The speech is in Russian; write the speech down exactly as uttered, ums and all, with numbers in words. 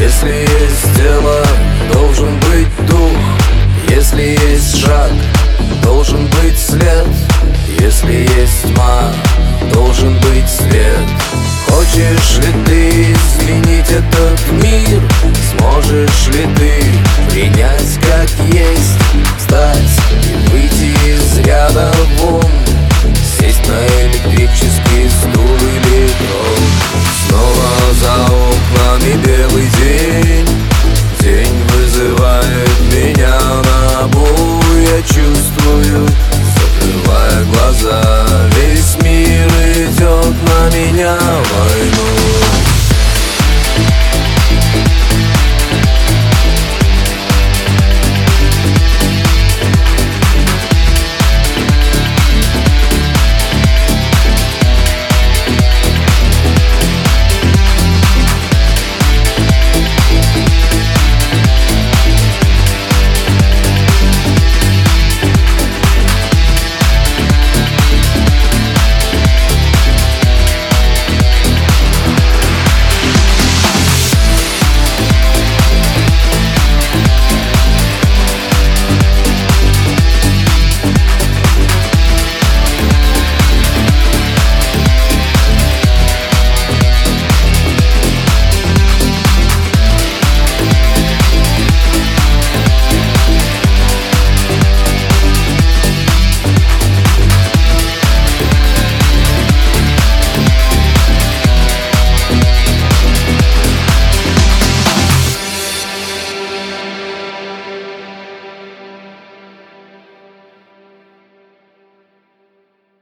Если есть тело, должен быть дух. Если есть шаг, должен быть след. Если есть тьма, должен быть свет. Хочешь ли ты изменить этот мир? Сможешь ли ты принять как есть? Встать и выйти из ряда вон, сесть на электрический стул или трон. Снова за окнами белый день. День вызывает меня на бой. Я чувствую